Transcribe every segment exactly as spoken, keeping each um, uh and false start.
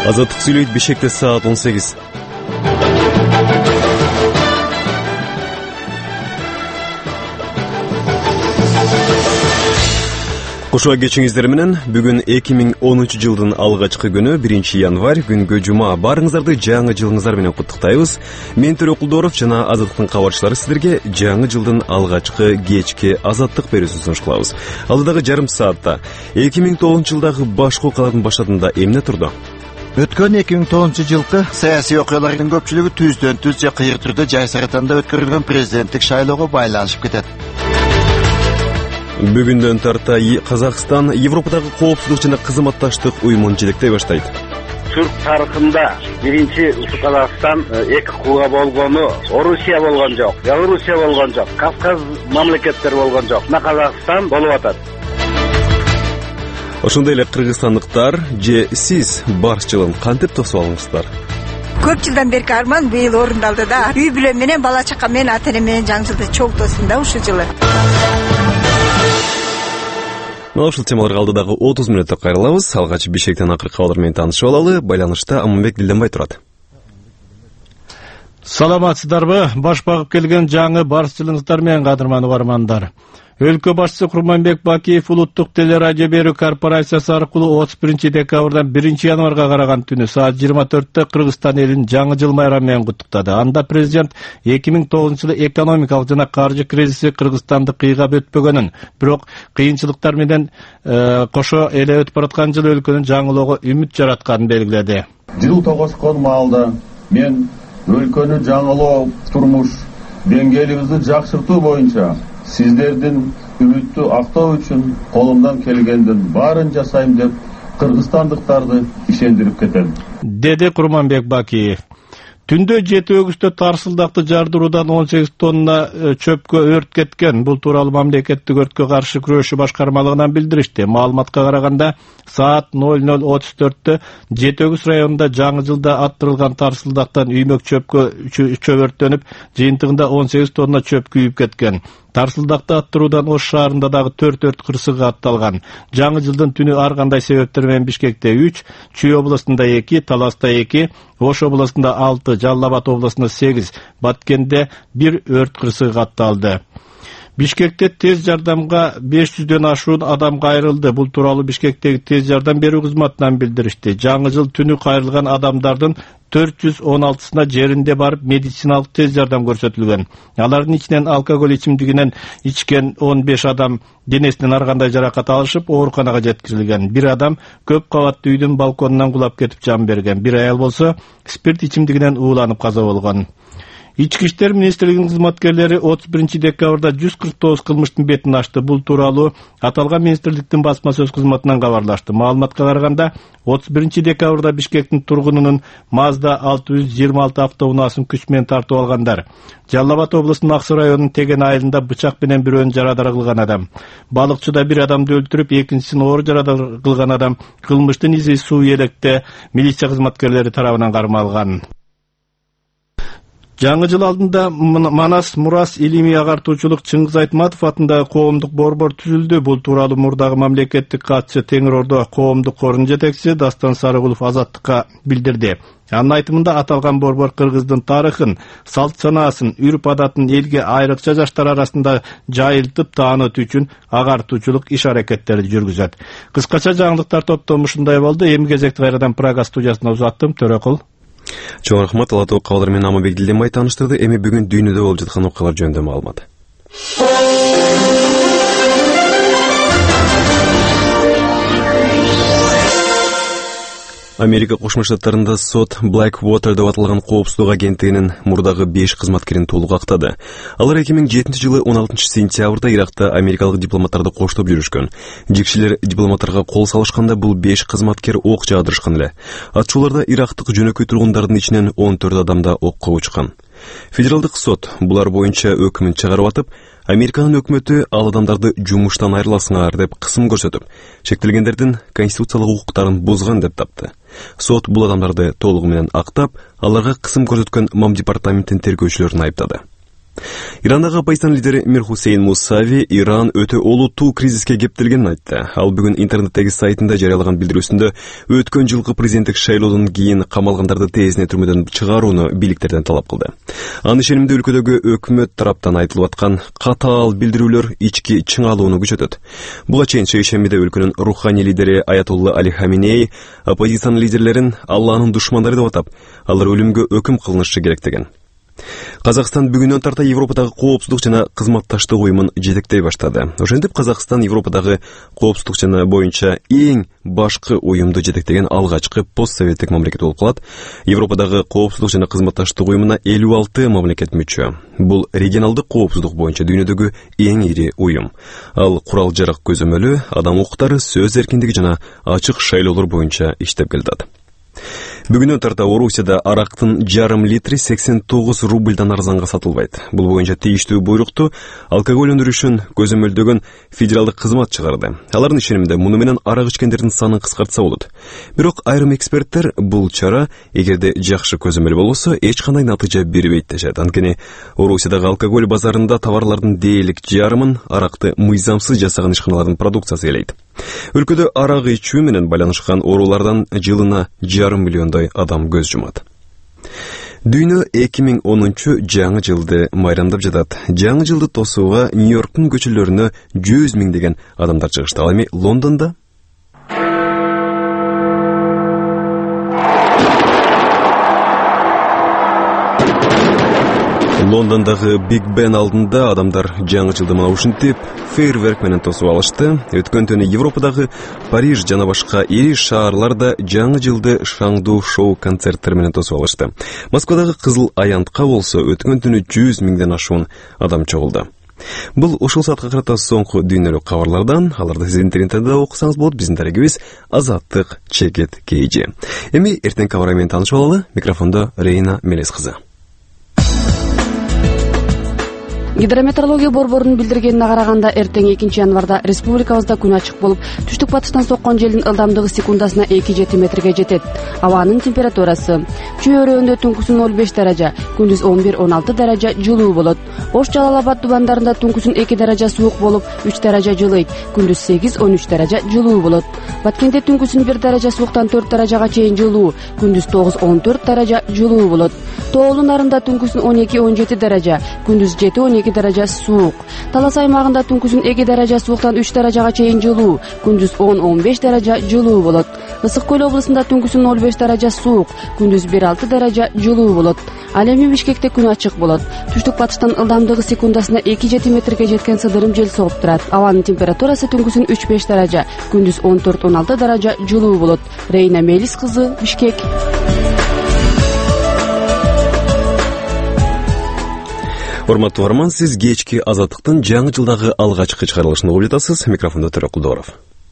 Азаттык сүйлөйт. Бишкекте саат он сегиз. Кошуа кечиңиздер менен бүгүн эки миң онунчу жылдын алгачкы күнү биринчи январь күнгө жума. Барыңыздарды жаңы жылыңыздар менен куттуктайбыз. Мен Төрө Кулдоров жана Азаттыктын кабарчылары сиздерге жаңы жылдын алгачкы кечки азаттык берүүсүн сунуш кылабыз. Алдыдагы жарым саатта эки миң тогузунчу жылдагы башкы окуялардын баштадığında эмне турду? Өткөн эки миң тогузунчу жылкы саясий окуялардын көпчүлүгү түздөн түз же кыйыр түрдө жайсаратанда өткөрүлгөн президенттик шайлоого байланышып кетет. Бүгүндөн тарта Казакстан Европадагы коопсуздук жана кызматташтык уюмун жетектей баштайт. Түрк тарыхында биринчи Казакстан эки кулга болгону Орусия болгон жок, Белоруссия болгон жок, Кавказ мамлекеттери болгон жок. На Казакстан болуп атат. Ошондой эле кыргызстандыктар же сиз барс жылын кантип тосуп алыңыздар? Көп жылдан берки арман быйыл орундалды да. Үй бүлө менен, бала чака менен, ата эне менен жаңы жылды чоң тосун да ушул жылы. Ушул темаларга алдыдагы отуз мүнөттө кайрылабыз. Алгач Бишкектен акыркы кабарлар менен таанышып алалы. Байланышта Аманбек Дилденбай турат. Саламатсыздарбы? Баш багып келген жаңы барс жылыңыздар менен кадырман угармандар. Өлкө башчысы Курманбек Бакиев улуттук телерадио берүү корпорациясы аркылуу отуз биринчи декабрдан биринчи январга караган түнү саат жыйырма төрттө Кыргызстан элин жаңы жыл майрамы менен куттуктады. Анда президент эки миң тогузунчу жылы экономикалык жана каржы кризиси Кыргызстанды кыйгап өтпөгөнүн, бирок кыйынчылыктар менен кошо эле өтүп бараткан жыл өлкөнүн жаңылоого үмүт жаратканын белгиледи. Жыл тогошкон маалда мен өлкөнү жаңылоо, турмуш деңгээлибизди жакшыртуу боюнча сиздердин үмүттү актоо үчүн колумдан келгендин баарын жасайм деп кыргызстандыктарды ишендирип кетем, деди Курманбек Бакиев. Түндө жети өгүстө тарсылдакты жардыруудан он сегиз тонна чөпкө өрт кеткен. Бул тууралуу мамлекеттик өрткө каршы күрөшүү башкармалыгынан билдиришти. Маалыматка караганда саат ноль ноль отуз төрттө жети өгүз районунда жаңы жылда аттырылган тарсылдактан үймөк чөпкө чөбөрттөнүп, жыйынтыгында он сегиз тонна чөп күйүп кеткен. Тарсылдакты аттыруудан Ош шаарында дагы төрт өрт кырсыгы атталган. Жаңы жылдын түнү ар кандай себептер менен Бишкекте үч, Чүй областында эки, Таласта эки, Ош областында алты, Жалал Абад областында сегиз, Баткенде бир өрт кырсыгы атталды. Бишкекте тез жардамга беш жүздөн ашуун адам кайрылды. Бул тууралуу Бишкектеги тез жардам берүү кызматынан билдиришти. Жаңы жыл түнү кайрылган адамдардын төрт жүз он алтысына жеринде барып медициналык тез жардам көрсөтүлгөн. Алардын ичинен алкоголь ичимдигинен ичкен он беш адам денесинен ар кандай жаракат алышып, ооруканага жеткирилген. Бир адам көп кабаттуу үйдүн балконунан кулап кетип жан берген. Бир аял болсо спирт ичимдигинен ууланып каза болгон. Ички иштер министрлигинин кызматкерлери отуз биринчи декабрда жүз кырк тогуз кылмыштын бетин ачты. Бул тууралуу аталган министрликтин басма сөз кызматынан кабарлашты. Маалыматка караганда отуз биринчи декабрда Бишкектин тургунунун Mazda алты жүз жыйырма алты автоунаасын күч менен тартып алгандар. Жалал Абад облусунун Аксы районунун Tegen айылында бычак менен бирөөнү жарадар кылган адам. Балыкчыда бир адамды өлтүрүп, экинчисин оор жарадар кылган адам кылмыштын изи суу электе милиция кызматкерлери тарабынан кармалган. Жаңы жыл алдында Манас Мурас илимий агартуучулук Чыңгыз Айтматов атындагы коомдук борбор түзүлдү. Бул тууралуу мурдагы мамлекеттик катчы Теңир Ордо коомдук корунун жетекчиси Дастан Сарыгулов Азаттыкка билдирди. Анын айтымында аталган борбор кыргыздын тарыхын, салт санаасын, үрп адатын элге айрыкча жаштар арасында жайылтып таанытуу үчүн агартуучулук иш аракеттерди жүргүзөт. Кыскача жаңылыктар топтому ушундай болду. Эми кезекти кайрадан Прага студиясына узаттым. Төрөкул. Чоң рахмат. Алатуу кабарлар менен Аманбек Дилденбай тааныштырды. Эми бүгүн дүйнөдө болуп жаткан окуялар жөнүндө маалымат. Америка Кошмо Штаттарында сот Blackwater деп аталган коопсуздук агенттигинин мурдагы беш кызматкерин толук актады. Алар эки миң жетинчи жылы он алтынчы сентябрда Иракта америкалык дипломаттарды коштоп жүрүшкөн. Жекчелер дипломаттарга кол салышканда бул беш кызматкер ок жаадырышкан эле. Атчууларда ирактык жөнөкөй тургундардын ичинен он төрт адамда окко учкан. Федералдык сот булар боюнча өкмүн чыгарып атып, Американын өкмөтү ал адамдарды жумуштан айрыласыңар деп кысым көрсөтүп, чектелгендердин конституциялык укуктарын бузган деп тапты. Сот бул адамдарды толугу менен актап, аларга кысым көрсөткөн МАМ департаментин тергөөчүлөрүн айыптады. Ирандагы оппозицион лидери Мир Хусейн Мусави Иран өтө олуттуу кризиске кептелгенин айтты. Ал бүгүн интернеттеги сайтында жарыялаган билдирүүсүндө өткөн жылкы президенттик шайлоодон кийин камалгандарды тезинен түрмөдөн чыгарууну бийликтерден талап кылды. Анын ишенимде өлкөдөгү өкмөт тараптан айтылып аткан катаал билдирүүлөр ички чыңалууну күчөтөт. Буга чейин шейшембиде өлкөнүн руханий лидери Аятолла Али Хаминей оппозицион лидерлерин Алланын душмандары деп атап, алар өлүмгө өкүм кылынышы керек деген. Казакстан бүгүнөн тарта Европадагы коопсуздук жана кызматташтык уюмун жетектей баштады. Ошентип Казакстан Европадагы коопсуздук жана боюнча эң башкы уюмду жетектеген алгачкы постсоветтик мамлекет болуп калат. Европадагы коопсуздук жана кызматташтык уюмуна элүү алты мамлекет мүчө. Бул регионалдык коопсуздук боюнча дүйнөдөгү эң ири уюм. Ал курал жарак көзөмөлү, адам укуктары, сөз эркиндиги жана ачык шайлоолор боюнча иштеп келатат. Бүгүнөн тарта Орусияда арактын жарым литри сексен тогуз рубльдан арзанга сатылбайт. Бул боюнча тийиштүү буйрукту алкоголь өндүрүшүн көзөмөлдөгөн федералдык кызмат чыгарды. Алардын ишениминде муну менен арак ичкендердин санын кыскартса болот. Бирок айрым эксперттер бул чара эгерде жакшы көзөмөл болбосо эч кандай натыйжа бербейт дешет. Анткени Орусиядагы алкоголь базарында товарлардын дээрлик жарымын аракты мыйзамсыз жасаган ишканалардын продукциясы ээлейт. Өлкөдө арак ичүү менен байланышкан оорулардан жылына жарым миллиондой адам көз жумат. Дүйнө эки миң онунчу жаңы жылды майрамдап жатат. Жаңы жылды тосууга Нью-Йорктун көчөлөрүнө жүз миңдеген адамдар чыгышты. Ал эми Лондондо Лондондагы Биг Бен алдында адамдар жаңы жылды мына ушинтип фейерверк менен тосуп алышты. Өткөн түнү Европадагы Париж жана башка ири шаарларда жаңы жылды шаңдуу шоу концерттер менен тосуп алышты. Москвадагы Кызыл аянтка болсо өткөн түнү жүз миңден ашуун адам чогулду. Бул ушул саатка карата соңку дүйнөлүк кабарлардан, аларды сиз интернетте окусаңыз болот. Биздин дарегибиз Азаттык Чекет Кейжи. Эми эртең кабары менен таанышып алалы. Микрофондо Рейна Мелес кызы. Гидрометеорология борборунун билдиргенине караганда эртең экинчи январда республикабызда күн ачык болуп, түштүк батыштан соккон желдин ылдамдыгы секундасына эки жети метрге жетет. Абанын температурасы чөйрөндө түнкүсүн ноль беш даража, күндүз он бир он алты даража жылуу болот. Ош Жалал-Абад дубандарында түнкүсүн эки даража суук болуп, үч даража жылыйт, күндүз сегиз он үч даража жылуу болот. Баткенде түнкүсүн бир даража сууктан төрт даражага чейин жылуу, күндүз тогуз он төрт даража жылуу болот. Тоолу Нарында түнкүсүн он эки он жети даража, күндүз жети он эки даража суук. Талас аймагында түнкүсүн эки даража сууктан үч даражага чейин жылуу, күндүз он он беш даража жылуу болот. Ысык Көл облусунда түнкүсүн ноль беш даража суук, күндүз бир алты даража жылуу болот. Ал эми Бишкекте күн ачык болот. Түштүк батыштан ылдамдыгы секундасына эки жети метрге жеткен сыдырым жел соғып турат. Абанын температурасы түнкүсүн үч беш даража, күндүз он төрт он алты даража жылуу болот. Рейна Мелис кызы, Бишкек. Урматтуу арман, сиз кечки Азаттыктын жаңы жылдагы алгачкы чыгарылышын угуп жатасыз. Микрофондо Төрө Кулдоров.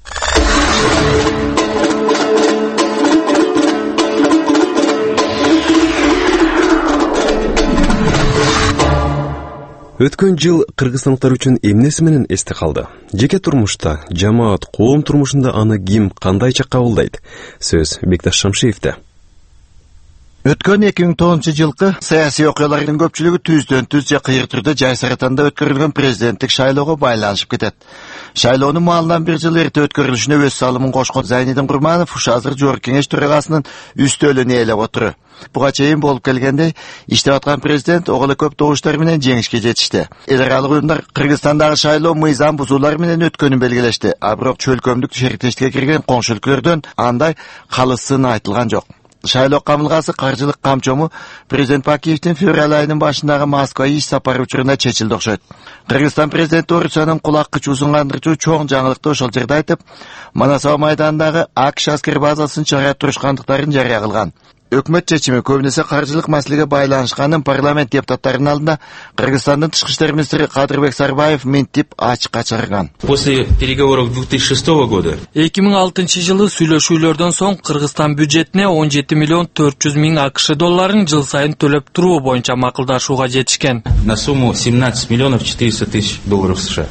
Өткөн жыл кыргызстандыктар үчүн эмнеси менен эсте калды? Жеке турмушта, жамаат, коом турмушунда аны ким кандайча кабылдайт? Сөз Бекташ Шамшиевде. Өткөн эки миң тогузунчу жылкы саясий окуялардын көпчүлүгү түздөн түз же кыйыр түрдө жайсаратанда өткөрүлгөн президенттик шайлоого байланышып кетет. Шайлоонун маалынан бир жыл эрте өткөрүлүшүнө өз салымын кошкон Зайнидин Курманов ушу азыр Жогорку Кеңеш төрагасынын үстөлүн ээлеп отуру. Буга чейин болуп келгендей, иштеп аткан президент ого эле көп добуштар менен жеңишке жетишти. Эл аралык уюмдар Кыргызстандагы шайлоо мыйзам бузуулар менен өткөнүн белгилешти, а бирок чөлкөмдүк шериктештикке кирген коңшу өлкөлөрдөн андай калысын айтылган жок. Шайлоо камылгасы каржылык камчому президент Бакиевдин февраль айынын башындагы Москва иш сапары учурунда чечилди окшойт. Кыргызстан президенти Орусиянын кулак кычуусун кандырчу чоң жаңылыкты ошол жерде айтып, Манасова майданындагы АКШ аскер базасын чыгарып турушкандыктарын жарыя кылган. Өкмөт чечими көбүнесе каржылык маселеге байланышканын парламент депутаттарынын алдында Кыргызстандын тышкы иштер министри Кадырбек Сарбаев минтип ачыкка чыгарган. После переговоров две тысячи шестого года эки миң алтынчы жылы сүйлөшүүлөрдөн соң Кыргызстан бюджетине он жети миллион төрт жүз миң АКШ долларын жыл сайын төлөп туруу боюнча макулдашууга жетишкен. На сумму семнадцать миллионов четыреста тысяч долларов США.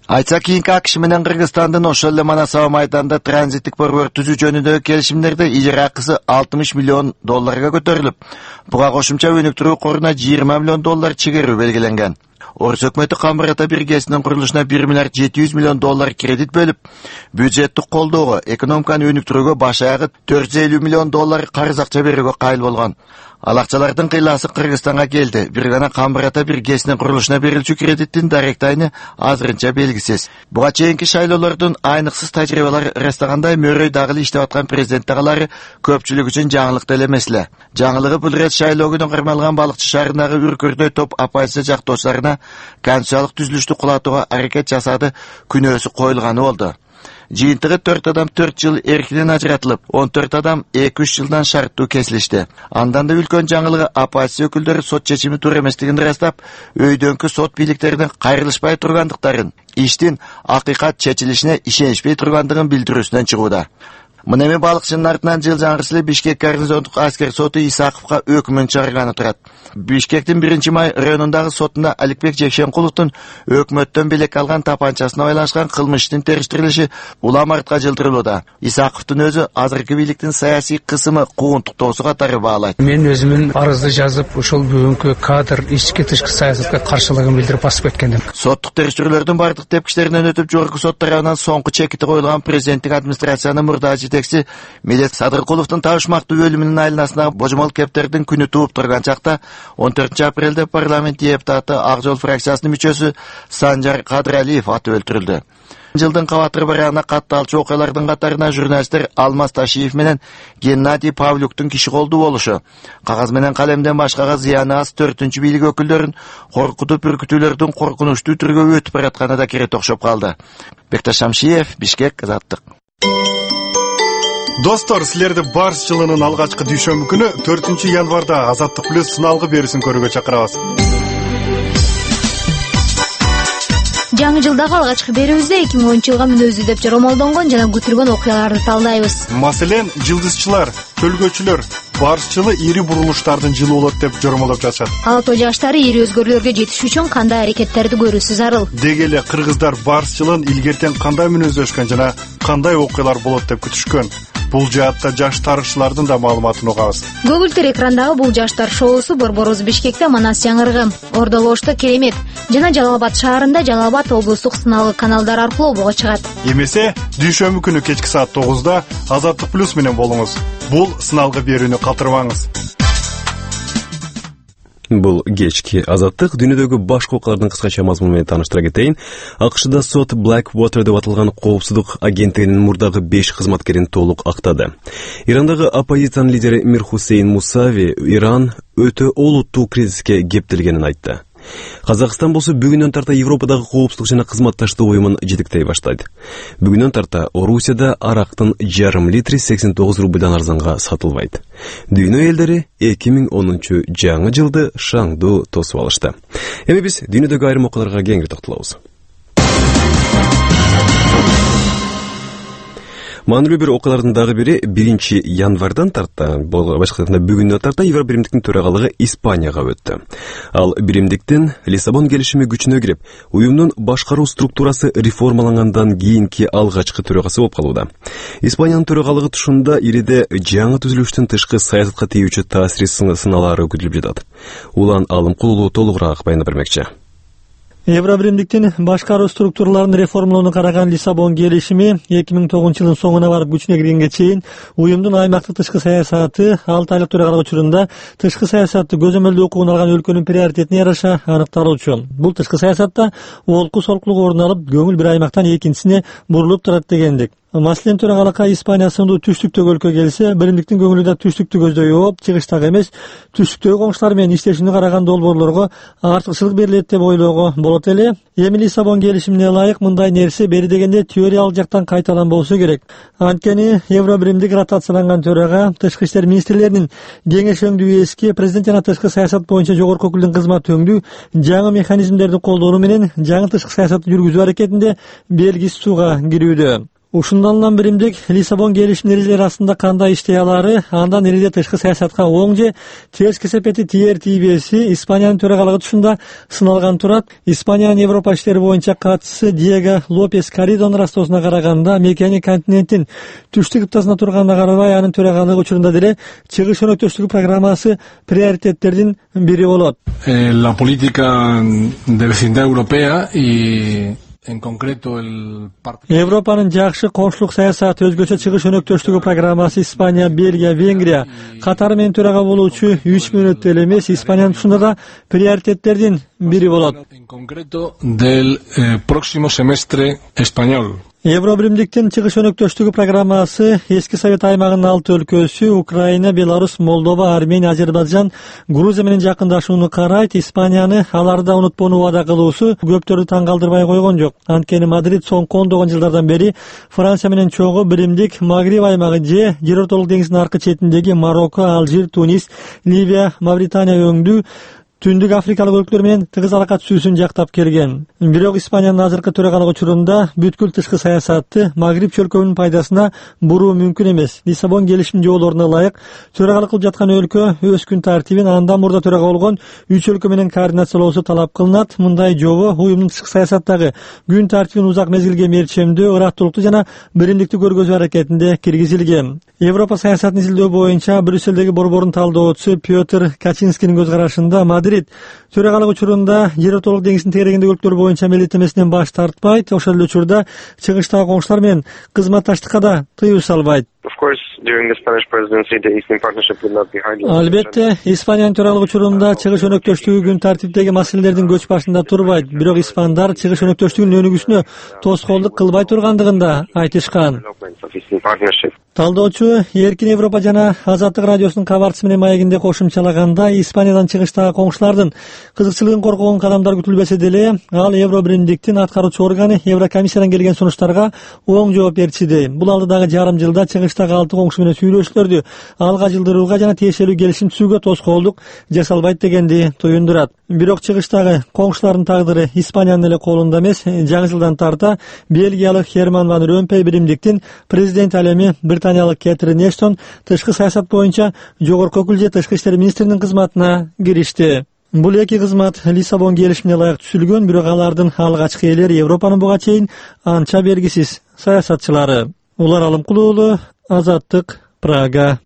Айтса кийинки АКШ менен Кыргызстандын ошол эле Манасабы майданда транзиттик борбор түзүү жөнүндөгү келишимдерде ижара акысы алтымыш миллион долларга көтөрүлүп, буга кошумча өнүктүрүү коруна жыйырма миллион доллар чегерүү белгиленген. Орус өкмөтү Камбарата биргесинин курулушуна бир миллиард жети жүз миллион доллар кредит бөлүп, бюджеттик колдоого, экономиканы өнүктүрүүгө баш аягы төрт жүз элүү миллион доллар карыз акча берүүгө кайыл болгон. Ал акчалардын кыйласы Кыргызстанга келди. Бир гана Камбарата биргесинин курулушуна берилчү кредиттин дарек айны азырынча белгисиз. Буга чейинки шайлоолордун айныксыз тажрыйбалары ырастагандай мөрөй дагы иштеп аткан президент тагалары көпчүлүк үчүн жаңылык деле эмес эле. Жаңылыгы бул рет шайлоо күнү кармалган балыкчы шаарындагы үркөрдөй топ оппозиция жактоочуларына конституциялык түзүлүштү кулатууга аракет жасады күнөөсү коюлганы болду. Жыйынтыгы төрт адам төрт жыл эркинен ажыратылып, он төрт адам эки үч жылдан шарттуу кесилишти. Андан да үлкөн жаңылыгы оппозиция өкүлдөрү сот чечими туура эместигин ырастап, өйдөнкү сот бийликтеринин кайрылышпай тургандыктарын, иштин акыйкат чечилишине ишенишпей тургандыгын билдирүүсүнөн чыгууда. Мына эми балыкчынын артынан жыл жаңырсылы Бишкек гарнизондук аскер соту Исаковго өкүмүн чыгарганы турат. Бишкектин биринчи май районундагы сотунда Аликбек Жекшенкуловдун өкмөттөн белек алган тапанчасына байланышкан кылмыштын териштирилиши улам артка жылдырылууда. Исаковдун өзү азыркы бийликтин саясий кысымы куугунтуктоосу катары баалайт. Мен өзүмүн арызды жазып, ошол бүгүнкү кадр ички тышкы саясатка каршылыгын билдирип басып кеткендим. Соттук териштирүүлөрдүн бардык тепкичтеринен өтүп жогорку сот тарабынан соңку чекити коюлган президенттик администрациянын мурда жетекчиси Медет Садыркуловдун табышмактуу өлүмүнүн айланасына божомол кептердин күнү тууп турган чакта он төртүнчү апрелде парламент депутаты Ак Жол фракциясынын мүчөсү Санжар Кадыралиев атып өлтүрүлдү. Жылдын кабатыр барагына катталчу окуялардын катарына журналисттер Алмаз Ташиев менен Геннадий Павлюктун киши колдуу болушу, кагаз менен калемден башкага зыяны аз төртүнчү бийлик өкүлдөрүн коркутуп үркүтүүлөрдүн коркунучтуу түргө өтүп баратканы да керет окшоп калды. Бекташ Шамшиев, Бишкек, Азаттык. Достор, силерди Барс жылынын алгачкы дүйшөмбү күнү төртүнчү январда Азаттык плюс сыналгы берүүсүн көрүүгө чакырабыз. Жаңы жылдагы алгачкы берүүбүздө эки миң онунчу жылга мүнөздүү деп жоромолдонгон жана күтүлгөн окуяларды талдайбыз. Маселен, жылдызчылар, төлгөчүлөр Барс жылы ири бурулуштардын жылы болот деп жоромолдоп жатышат. Ала тоо жаштары ири өзгөрүүлөргө жетиш үчүн кандай аракеттерди көрүүсү зарыл. Деги эле кыргыздар Барс жылын илгертен кандай мүнөздөшкөн жана кандай окуялар болот деп күтүшкөн. Бул жаатта жаш тарыхчылардын да маалыматын угабыз. Көгүлтүр экрандагы бул жаштар шоусу борборубуз Бишкекте Манас жаңырыгы, Ордолошто Керемет жана Жалал Абад шаарында Жалал Абад облустук сыналгы каналдар аркылуу обого чыгат. Эмесе дүйшөмбү күнү кечки саат тогузда Азаттык плюс менен болуңуз. Бул сыналгы берүүнү калтырбаңыз. Бул кечки Азаттык дүйнөдөгү башка окуялардын кыскача мазмуну менен тааныштыра кетейин. АКШда сот Blackwater деп аталган коопсуздук агенттигинин мурдагы беш кызматкерин толук актады. Ирандагы оппозициянын лидери Мир Хусейн Мусави Иран өтө олуттуу кризиске кептелгенин айтты. Казакстан болсо бүгүнөн тарта Европадагы коопсуздук жана кызматташтык уюмун жетектей баштайт. Бүгүнөн тарта Орусияда арактын жарым литри сексен тогуз рубльдан арзанга сатылбайт. Дүйнө элдери эки миң онунчу жаңы жылды шаңдуу тосуп алышты. Эми биз дүйнөдөгү айрым окуяларга кеңири токтолобуз. Маанилүү бир окуялардын дагы бири биринчи январдан тарта, башка айтқанда бүгүнөн тарта Евробиримдиктин төрагалыгы Испанияга өттү. Ал биримдиктин Лиссабон келишими күчүнө кирип, уюмдун башкаруу структурасы реформалангандан кийинки алгачкы төрагасы болуп калууда. Испаниянын төрагалыгы тушунда ириде жаңы түзүлүштүн тышкы саясатка тийүүчү таасири сыналары күтүлүп жатат. Улан Алымкулуу толугураак баяндап бермекчи. Евробиримдиктин башкаруу структураларын реформалоону караган Лиссабон келишими эки миң тогузунчу жылдын соңуна барып күчүнө киргенге чейин уюмдун аймактык тышкы саясаты алты айлык төрагалык учурунда тышкы саясатты көзөмөлдөө укугун алган өлкөнүн приоритетине жараша аныкталуучу. Бул тышкы саясатта олку солкулук орун алып, көңүл бир аймактан экинчисине бурулуп турат дегендик. Маселен, төрагалыкка Испания сындуу түштүктөгү өлкө келсе, биримдиктин көңүлү да түштүктү көздөй болуп, чыгыштагы эмес, түштүктөгү коңшулар менен иштешүүнү караган долбоорлорго артыкчылык берилет деп ойлоого болот эле. Эми Лиссабон келишимине ылайык мындай нерсе бери дегенде теориялык жактан кайталан болсо керек. Анткени Евробиримдик ротацияланган төрага тышкы иштер министрлеринин кеңеш өңдүү үйеси, президент жана тышкы саясат боюнча жогорку өкүлдүн кызматы өңдүү жаңы механизмдерди колдонуу менен жаңы тышкы саясатты жүргүзүү аракетинде белгисиз сууга кирүүдө. Ушундан биримдик Лиссабон келишим эрежелери арасында кандай иштей алары, андан эле тышкы саясатка оң же терс кесепети тиер тийбеси Испаниянын төрагалыгы тушунда сыналган турат. Испаниянын Европа иштери боюнча катчысы Диего Лопес Каридонун растоосуна караганда, мекени континенттин түштүк кыптасында турганына карабай, анын төрагалыгы учурунда деле чыгыш өнөктөштүгү программасы приоритеттердин бири болот. La política de vecindad europea y en concreto el Европанын жакшы коңшулук саясаты өзгөчө чыгыш өнөктөштүгү программасы Испания, Бельгия, Венгрия катары менен төрага болуучу үч мүнөттө эле эмес, Испаниянын тушунда да приоритеттердин бири болот. En concreto del eh, próximo semestre español. Евробиримдиктин чыгыш өнөктөштүгү программасы эски Совет аймагынын алты өлкөсү Украина, Беларусь, Молдова, Армения, Азербайджан, Грузия менен жакындашууну карайт. Испанияны аларда унутпоону убада кылуусу көптөрдү таң калтырбай койгон жок. Анткени Мадрид соңку ондогон жылдардан бери Франция менен чогуу биримдик Магриб аймагы же Жер ортолук деңиздин аркы четиндеги Марокко, Алжир, Тунис, Ливия, Мавритания өңдүү Түндүк Африкалык өлкөлөр менен тыгыз алака түзүүсүн жактап келген. Бирок Испаниянын азыркы төрагалыгы учурунда бүткүл тышкы саясатты Магриб чөлкөөнүн пайдасына буруу мүмкүн эмес. Лиссабон келишим жоболоруна ылайык төрагалык кылып жаткан өлкө өз күн тартибин андан мурда төрага болгон үч өлкө менен координациялоосу талап кылынат. Мындай жобо уюмдун тышкы саясаттагы күн тартибин узак мезгилге мерчемдөө, ыраттуулукту жана биримдикти көргөзүү аракетинде киргизилген. Европа саясатын изилдөө боюнча Брюсселдеги борбордун талдоочусу Петр Качинскинин көз карашында Мадрид төрагалык учурунда Жер ортолук деңиздин тегерегиндеги өлкөлөр боюнча милдеттенмесинен баш тартпайт, ошол эле учурда чыгыштагы коңшулар менен кызматташтыкка да тыюу салбайт. Албетте, Испаниянын төрагалык учурунда чыгыш өнөктөштүгү күн тартиптеги маселелердин көч башында турбайт. Бирок испандар чыгыш өнөктөштүгүнүн өнүгүүсүнө тоскоолдук кылбай тургандыгын да айтышкан. Талдоочу Эркин Европа жана Азаттык радиосунун кабарчысы менен маегинде кошумчалаганда, Испаниядан чыгыштагы коңшулардын кызыкчылыгын коргогон кадамдар күтүлбөсө деле, ал Евробиримдиктин аткаруучу органы Еврокомиссиядан келген сунуштарга оң жооп берчиди. Бул алдыдагы жарым жылда чыгыштагы алты коңшу менен сүйлөшүүлөрдү алга жылдырууга жана тиешелүү келишим түзүүгө тоскоолдук жасалбайт дегенди туюндурат. Бирок чыгыштагы коңшулардын тагдыры Испаниянын эле колунда эмес. Жаңы жылдан тарта Бельгиялык Херман ван Ромпей биримдиктин президент ал эми Британиялык Кэтрин Эштон тышкы саясат боюнча жогорку өкүл же тышкы иштер министринин кызматына киришти. Бул эки кызмат Лиссабон келишимине ылайык түзүлгөн, бирок алардын алгачкы ээлери Европанын буга чейин анча бергисиз саясатчылары. Улар Алымкулуу уулу, Азаттык, Прага.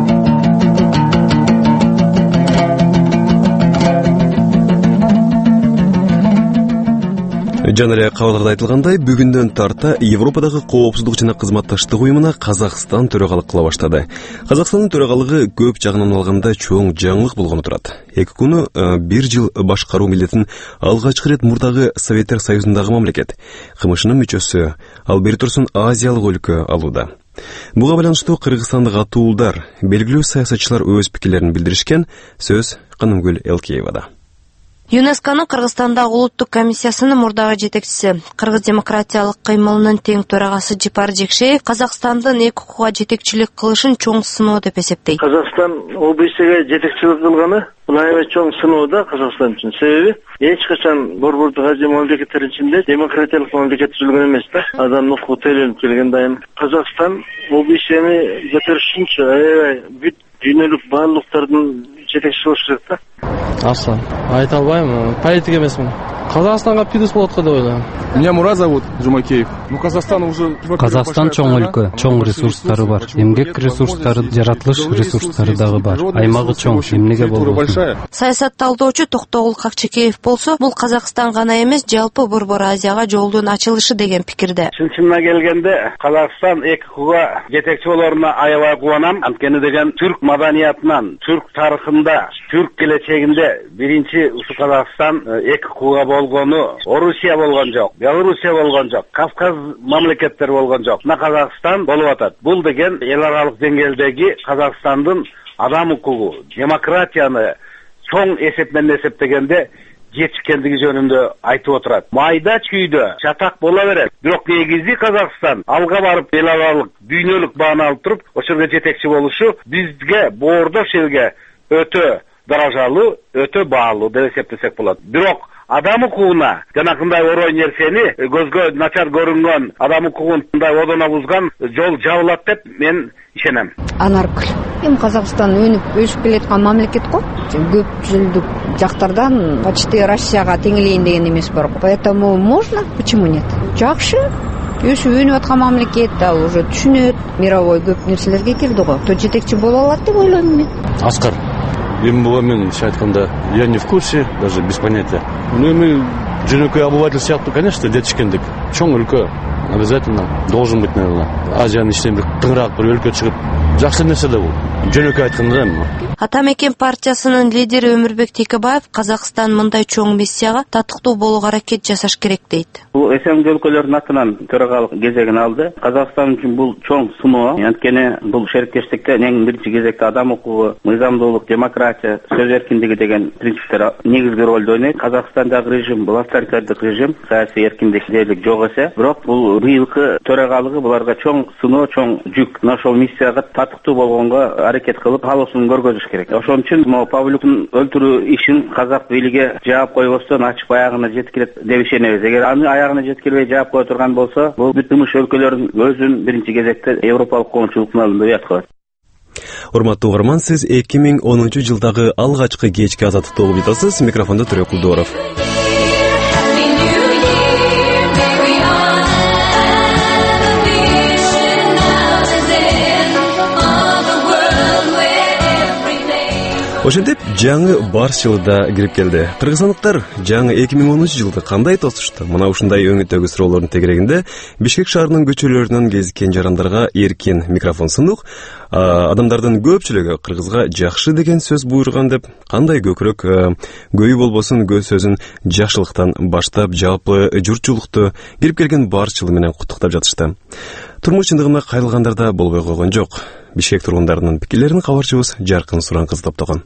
Жана эле кабарларда айтылгандай, бүгүндөн тарта Европадагы коопсуздук жана кызматташтык уюмуна Казакстан төрагалык кыла баштады. Казакстандын төрагалыгы көп жагынан алганда чоң жаңылык болгону турат. Эки күнү бир жыл башкаруу милдетин алгачкы ирет мурдагы Советтер Союзундагы мамлекет, КМШнын мүчөсү, ал бери турсун Азиялык өлкө алууда. Буга байланыштуу кыргызстандык атуулдар, белгилүү саясатчылар өз пикирлерин билдиришкен. Сөз Канымгүл Элкеевада. ЮНЕСКОнун Кыргызстандагы улуттук комиссиясынын мурдагы жетекчиси, Кыргыз демократиялык кыймылынын тең төрагасы Жипар Жекшеев Казакстандын эки укуга жетекчилик кылышын чоң сыноо деп эсептейт. Казакстан ОБСге жетекчилик кылганы бул аябай чоң сыноо да Казакстан үчүн. Себеби эч качан борбордук Азия мамлекеттери ичинде демократиялык мамлекет түзүлгөн эмес да. Адамдын укугу теленип келген дайым. Казакстан ОБСни көтөрүш үчүн аябай бүт дүйнөлүк баалуулуктардын жетекчиси болуш керек да. Асла, айта албайм, политик эмесмин. Казакстанга плюс болот го деп ойлойм. Меня Мурат зовут, Жумакеев. Ну, Казахстан уже... Казакстан чоң өлкө, чоң ресурстары бар. Эмгек ресурстары, жаратылыш ресурстары дагы бар. Аймагы чоң, эмнеге болбосун. Саясат талдоочу Токтогул Какчекеев болсо, бул Казакстан гана эмес, жалпы Борбор Азияга жолдун ачылышы деген пикирде. Чын-чынына келгенде, Казакстан эки укуга жетекчи болоруна аябай кубанам. Анткени деген түрк маданиятынан, түрк тарыхында, түрк келечегинде биринчи ушу Казакстан эки укуга болгону, Орусия болгон жок, Белоруссия болгон жок, Кавказ мамлекеттери болгон жок. На Казакстан болуп атат. Бул деген эл аралык деңгээлдеги Казакстандын адам укугу, демократияны чоң эсеп менен эсептегенде жетишкендиги жөнүндө айтып отурат. Майда чүйдө чатак бола берет. Бирок негизи Казакстан алга барып эл аралык дүйнөлүк бааны алып туруп, ошого жетекчи болушу бизге боордош элге өтө даражалуу, өтө баалуу деп эсептесек болот. Бирок адам укугуна жанакындай орой нерсени көзгө начар көрүнгөн адам укугун мындай одоно бузган жол жабылат деп мен ишенем. Анаркүл. Эми Казакстан өнүп өсүп келаткан мамлекет го. Көп жылдык жактардан почти Россияга теңелейин деген эмес бар. Поэтому можно, почему нет? Жакшы. Өсүп өнүп аткан мамлекет, ал уже түшүнөт, мировой көп нерселерге кирди го. То жетекчи боло алат деп ойлойм мен. Аскар. Эми буга мен иши айтканда, я не в курсе, даже без понятия. Ну эми жөнөкөй обыватель сыяктуу, конечно, жетишкендик. Чоң өлкө обязательно должен быть, наверное. Азиянын ичинен бир тыңыраак бир өлкө чыгып, жакшы нерсе да бул. Жөнөкөй айтканда эми. Ата мекен партиясынын лидери Өмүрбек Текебаев Казакстан мындай чоң миссияга татыктуу болууга аракет жасаш керек дейт. Бул СНГ өлкөлөрүнүн атынан төрагалык кезегин алды. Казакстан үчүн бул чоң сыноо. Анткени бул шериктештикте эң биринчи кезекте адам укугу, мыйзамдуулук, демократия, сөз эркиндиги деген принциптер негизги ролду ойнойт. Казакстандагы режим бул авторитардык режим, саясий эркиндик дээрлик жок эсе. Бирок бул быйылкы төрагалыгы буларга чоң сыноо, чоң жүк. Мына ошол миссияга татыктуу болгонго аракет кылып, халысын көргөзүш керек. Ошон үчүн могу Павлюктун өлтүрүү ишин казак бийлиги жаап койбостон ачып аягына жеткирет деп ишенебиз. Эгер аны аягына жеткирбей жаап кое турган болсо, бул бүтүмүш өлкөлөрдүн өзүн биринчи кезекте европалык коомчулуктун алдында уят кылат. Урматтуу угарман, сиз эки миң онунчу жылдагы алгачкы кечки азаттыкты угуп жатасыз. Микрофондо Төрө Кулдоров. Ошентип, жаңы барс жылы да кирип келди. Кыргызстандыктар жаңы эки миң онунчу жылды кандай тосушту? Мына ушундай өңүттөгү суроолордун тегерегинде Бишкек шаарынын көчөлөрүнөн кезиккен жарандарга эркин микрофон сунук. Адамдардын көпчүлүгү кыргызга жакшы деген сөз буйруган деп, кандай көкүрөк көйү болбосун көз сөзүн жакшылыктан баштап жалпы журтчулукту кирип келген барс жылы менен куттуктап жатышты. Турмуш чындыгында кайрылгандар да болбой койгон жок. Бишкек тургундарынын пикирлерин кабарчыбыз Жаркын Суранкыз топтогон.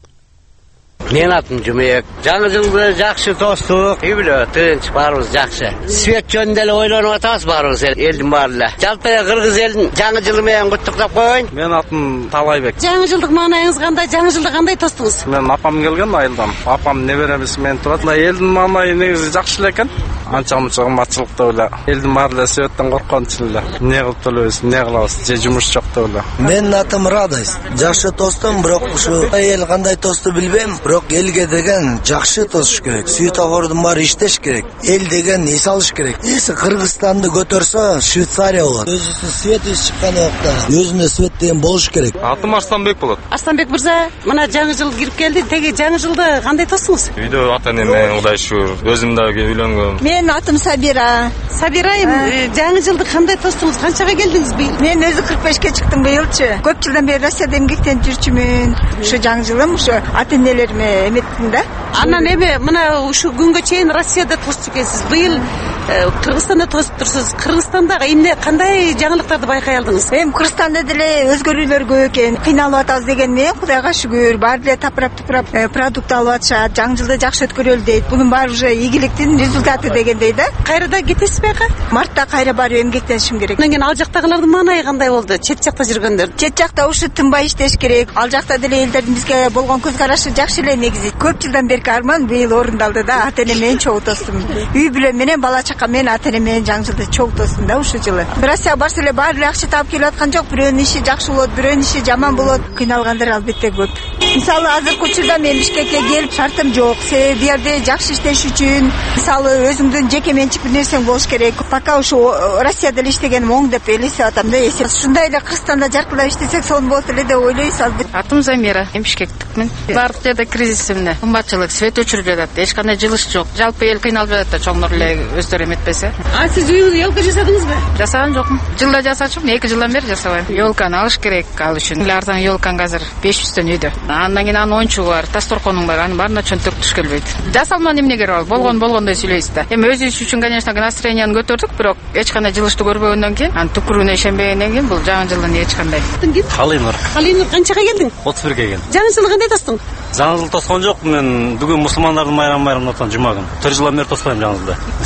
Мен атым Жумек. Жаңы жылды жакшы тостук. Үй биле, тынч барыбыз жакшы. Свет жөнүндө эле ойлонуп атабыз барыбыз элдин баары эле. Жалпы кыргыз элин жаңы жылы менен куттуктап коеюн. Мен атым Талайбек. Жаңы жылдык маанайыңыз кандай? Жаңы жылды кандай тостуңуз? Мен апам келген айылдан. Апам неберемиз менен турат. Элдин маанайы негизи жакшы эле экен. Анча мынча кымбатчылык да эле. Элдин баары эле светтен корккончу эле. Не кылып төлөбүз, не кылабыз? Же жумуш жок да эле. Мен атым Радость. Жакшы тостум, бирок ушу эл кандай тосту билбейм. Бирок элге деген жакшы тосуш керек. Светофордун баары иштеш керек. Эл деген эс алыш керек. Эси Кыргызстанды көтөрсө Швейцария болот. Өзүнүн свети чыккан убакта өзүнө свет деген болуш керек. Атым Арстанбек болот. Арстанбек мырза, мына жаңы жыл кирип келди. Теги жаңы жылды кандай тостуңуз? Үйдө ата-эне менен Кудай шүгүр. Өзүм да үйлөнгөм. Мен атым Сабира. Сабирайым, жаңы жылды кандай тостуңуз? Канчага келдиңиз быйыл? Мен өзү кырк бешке чыктым быйылчы. Көп жылдан бери Россияда эмгектенип жүрчүмүн. Ушу жаңы жылым ушу ата-энелериме эметтим да. Анан эми мына ушу күнгө чейин Россияда тосуп экенсиз. Быйыл Кыргызстанда тосуп турсуз. Кыргызстанда эмне кандай жаңылыктарды байкай алдыңыз? Эми Кыргызстанда деле өзгөрүүлөр көп экен. Кыйналып атабыз деген менен Кудайга шүгүр, баары эле тапырап-тупурап продукт алып атышат. Жаңы жылды жакшы өткөрөлү дейт. Бунун баары уже ийгиликтин результаты дегендей да. Кайрада кетесиз бека? Мартта кайра барып эмгектенишим керек. Анан кийин ал жактагылардын маанайы кандай болду? Чет жакта жүргөндөр. Чет жакта ушу тынбай иштеш керек. Ал жакта деле элдердин бизге болгон көз карашы жакшы эле негизи. Көп жылдан берки арман быйыл орундалды да. Ата-эне менен чогуу тостум. Үй бүлө менен бала чака менен ата-эне менен жаңы жылды чогуу тостум да ушу жылы. Россия барса эле баары эле акча таап келип аткан жок. Бирөөнүн иши жакшы болот, бирөөнүн иши жаман болот. Кыйналгандар албетте көп. Мисалы азыркы учурда мен Бишкекке келип шартым жок. Себеби бу жерде жакшы иштеш үчүн мисалы өзүңдүн жеке менчик бир нерсең болуш керек. Пока ушу Россияда эле иштегеним оң деп элестеп атам да. Ушундай эле Кыргызстанда жаркырап иштесек сонун болот эле деп ойлойбуз албетте. Атым Замира, Бишкектикмин. Баардык жерде кризис эмне? Кымбатчылык, свет өчүрүп жатат. Эч кандай жылыш жок. Жалпы эл кыйналып жатат да, чоңдор эле өздөрү эметпесе. А сиз үйүңүзгө елка жасадыңызбы? Жасаган жокмун. Жылда жасачумун, эки жылдан бери жасабайм. Елканы алыш керек ал үчүн. Арзан елкаң азыр беш жүздөн үйдө. Андан кийин анын оюнчугу бар, тасторконуң бар, анын баарына чөнтөк туш келбейт. Жасалман эмне кереги бар? Болгон болгондой сүйлөйсүз да. Эми өзүбүз үчүн, конечно, настроенияны көтөрдүк, бирок эч кандай жылышты көрбөгөндөн кийин, анын түкүрүүнө ишенбегенден кийин бул жаңы жылдын эч кандай. Калыйнур. Калыйнур канчага келдиң? отуз бирге келдим. Жаңы жылды кандай тостуң? Жаңы жыл тоскон жок. Мен бүгүн мусулмандардын майрамы байрамын атан жума күнү. төрт жылдан бери тоспойм жаңы жылды. Ислам динине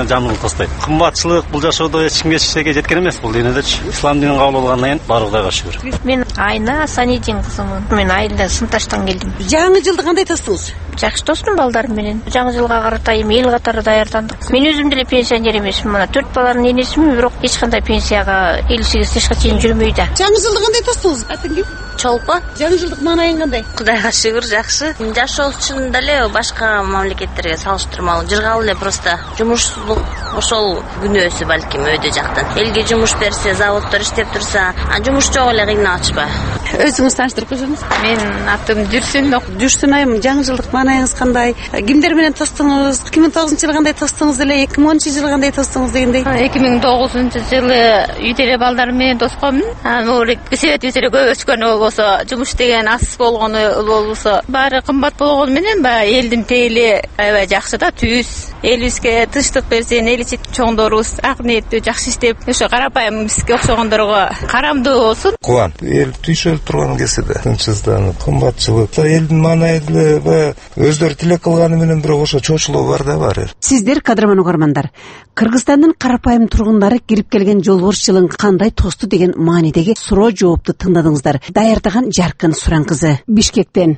жаңылык тостойт. Кымбатчылык бул жашоодо эч кимге эч нерсеге жеткен эмес. Бул динедечи ислам динин кабыл болгондон кийин баары Кудайга шүгүр. Мен Айна Санидин кызымын. Мен айылда сынташтан келдим. Жаңы жылды кандай тостуңуз? Жакшы достум балдарым менен. Жаңы жылга карата эми эл катары даярдандык. Мен өзүм деле пенсионер эмесмин. Мына төрт баланын энесимин, бирок эч кандай пенсияга элүү сегиз жашка чейин жүрмөй да. Жаңы жылды кандай тостуңуз? Атың ким? Чолпо. Жаңы жылдык маанайың кандай? Кудайга шүгүр, жакшы. Жашоо үчүн деле башка мамлекеттерге салыштырмалуу жыргалы эле просто жумушсуздук ошол күнөөсү балким өйдө жактан. Элге жумуш берсе, заводдор иштеп турса, а жумуш жок эле кыйналчпа. Өзүңүз тааныштырып койсоңуз? Менин атым Дүрсүн. Дүрсүн айым, жаңы жылдык маанайыңыз кандай? Кимдер менен тостуңуз? эки миң тогузунчу жылы кандай тостуңуз эле? эки миң онунчу жылы кандай тостуңуз дегендей? эки миң тогузунчу жылы үйдө эле балдарым менен тосконмун. Могу свет эле көп өчкөнү болбосо, жумуш деген аз болгону болбосо, баары кымбат болгону менен баягы элдин пейили аябай жакшы да, түз. Элибизге тынчтык берсин, эл ичип чоңдорубуз ак ниеттүү жакшы иштеп, ошо карапайым бизге окшогондорго карамдуу болсун. Кубан, эл түйшөлүп турган кезде да тынчсызданып, кымбатчылык, элдин маанайы баягы өздөрү тилек кылганы менен бирок ошо чочулуу бар да бар. Сиздер кадырман угармандар, Кыргызстандын карапайым тургундары кирип келген жолборс жылын кандай тосту деген маанидеги суроо жоопту тыңдадыңыздар. Даярдаган Жаркын Суран кызы, Бишкектен.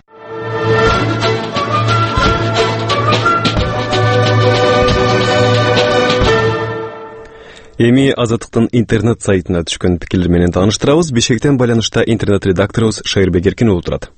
Эми Азаттыктын интернет сайтына түшкөн пикирлер менен тааныштырабыз. Бишкектен байланышта интернет редакторубуз Шайырбек Эркин уулу турат.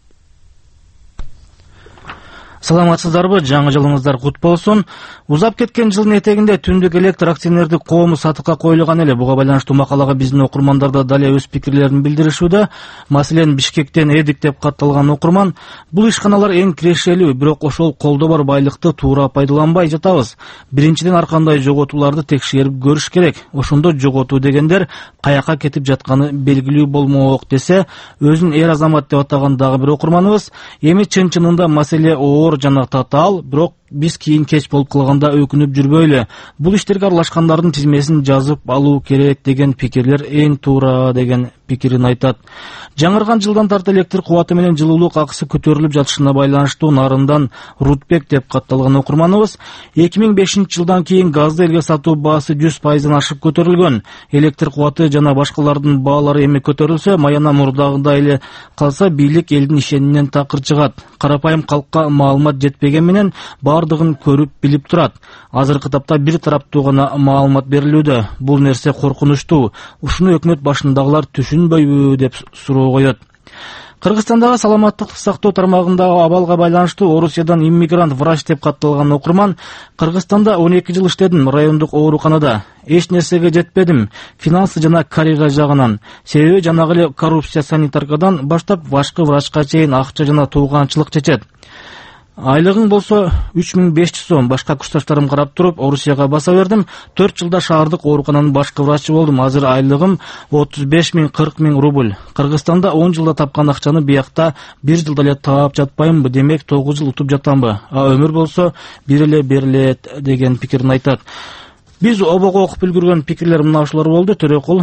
Саламатсыздарбы, жаңы жылыңыздар кут болсун. Узап кеткен жылдын этегинде түндүк электр акционердик коому сатыкка коюлган эле. Буга байланыштуу макалага биздин окурмандар да дале өз пикирлерин билдиришүүдө. Маселен, Бишкектен Эдик деп катталган окурман, бул ишканалар эң кирешелүү, бирок ошол колдо бар байлыкты туура пайдаланбай жатабыз. Биринчиден ар кандай жоготууларды текшерип көрүш керек. Ошондо жоготуу дегендер каяка кетип жатканы белгилүү болмок десе, өзүн эр азамат деп атаган дагы бир окурманыбыз, эми чын-чынында маселе оор жана татаал, бирок биз кийин кеч болуп калганда өкүнүп жүрбөйлү. Бул иштерге аралашкандардын тизмесин жазып алуу керек деген пикирлер эң туура деген пикирин айтат. Жаңырган жылдан тарта электр кубаты менен жылуулук акысы көтөрүлүп жатышына байланыштуу Нарындан Рутбек деп катталган окурманыбыз, эки миң бешинчи жылдан кийин газды элге сатуу баасы жүз пайыздан ашып көтөрүлгөн. Электр кубаты жана башкалардын баалары эми көтөрүлсө, маяна мурдагыдай эле калса, бийлик элдин ишениминен такыр чыгат. Карапайым калкка маалымат жетпеген менен бардыгын көрүп билип турат. Азыркы тапта бир тараптуу гана маалымат берилүүдө. Бул нерсе коркунучтуу. Ушуну өкмөт башындагылар түшүнбөйбү деп суроо коет. Кыргызстандагы саламаттык сактоо тармагындагы абалга байланыштуу Орусиядан иммигрант врач деп катталган окурман, Кыргызстанда он эки жыл иштедим, райондук ооруканада. Эч нерсеге жетпедим, финансы жана карьера жагынан. Себеби жанагы эле коррупция санитаркадан баштап башкы врачка чейин акча жана тууганчылык чечет. Айлыгың болсо үч миң беш жүз сом. Башка курсташтарым карап туруп Орусияга баса бердим. төрт жылда шаардык оорукананын башкы врачы болдум. Азыр айлыгым отуз беш миң кырк миң рубль. Кыргызстанда он жылда тапкан акчаны биякта бир жылда эле таап жатпаймынбы? Демек тогуз жыл утуп жатамбы? А өмүр болсо бир эле берилет деген пикирин айтат. Биз обого окуп үлгүргөн пикирлер мына ушулар болду. Төрөкул.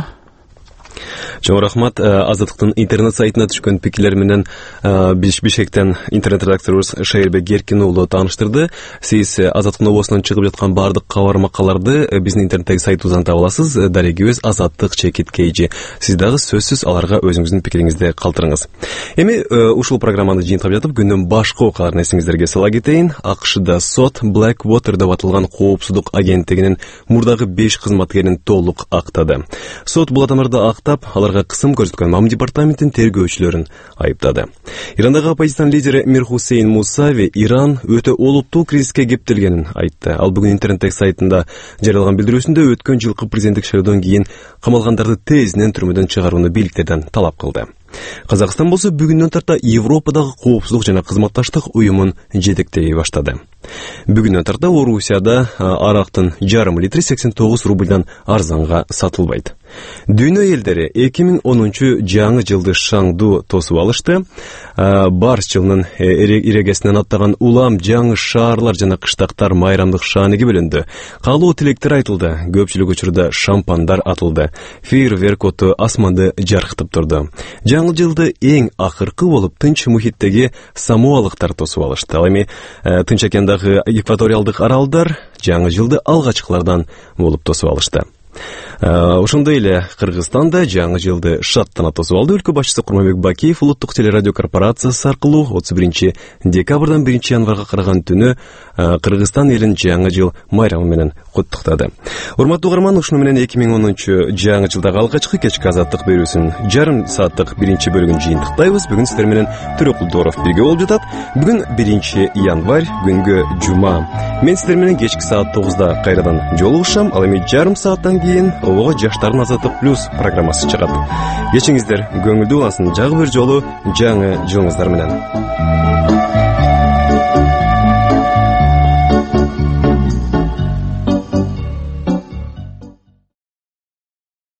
Чоң рахмат. Азаттыктын интернет сайтына түшкөн пикирлер менен Бишкектен интернет редакторубуз Шайырбек Эркин уулу тааныштырды. Сиз Азаттык обосунан чыгып жаткан бардык кабар макаларды биздин интернеттеги сайтыбыздан таба аласыз. Дарегибиз Азаттык чекит кейжи. Сиз дагы сөзсүз аларга өзүңүздүн пикириңизди калтырыңыз. Эми ушул программаны жыйынтыктап жатып, күндүн башка окуяларын эсиңиздерге сала кетейин. АКШда сот Blackwater деп аталган коопсуздук агенттигинин мурдагы беш кызматкерин толук актады. Сот бул адамдарды актап, аларга кысым көрсөткөн МАМ департаментин тергөөчүлөрүн айыптады. Ирандагы оппозициянын лидери Мир Хусейн Мусави Иран өтө олуттуу кризиске кептелгенин айтты. Ал бүгүн интернеттеги сайтында жарыялган билдирүүсүндө өткөн жылкы президенттик шайлоодон кийин камалгандарды тезинен түрмөдөн чыгарууну бийликтерден талап кылды. Казакстан болсо бүгүндөн тарта Европадагы коопсуздук жана кызматташтык уюмун жетектей баштады. Бүгүндөн тарта Орусияда арактын жарым литри сексен тогуз рубльдан арзанга сатылбайт. Дүйнө элдери эки миң онунчу жаңы жылды шаңдуу тосуп алышты. Барс жылынын ирегесинен аттаган улам жаңы шаарлар жана кыштактар майрамдык шааныгы бөлүндү. Каалоо тилектер айтылды. Көпчүлүк учурда шампандар атылды. Фейерверк оту асманды жаркытып турду. жаңы жылды эң акыркы болуп тынч мухиттеги самоалыктар тосуп алышты. Ал эми Тынч океандагы экваториалдык аралдар жаңы жылды алгачкылардан болуп тосуп алышты. Ошондой эле Кыргызстанда жаңы жылды шаттана тосуп алды. Өлкө башчысы Курманбек Бакиев улуттук телерадио корпорациясы аркылуу отуз биринчи декабрдан биринчи январга караган түнү Кыргызстан элин жаңы жыл майрамы менен куттуктады. Урматтуу угарман, ушуну менен эки миң онунчу жаңы жылдагы алгачкы кечки азаттык берүүсүнүн жарым сааттык биринчи бөлүгүн жыйынтыктайбыз. Бүгүн сиздер менен Төрөкулдоров бирге болуп жатат. Бүгүн биринчи январь, күнгө жума. Мен сиздер менен кечки саат тогузда кайрадан жолугушам. Ал эми жарым сааттан кийин Ого жаштардын азаттык плюс программасы чыгат. Кечиңиздер, көңүлдүү боласың. Жагы бир жолу жаңы жылыңыздар менен.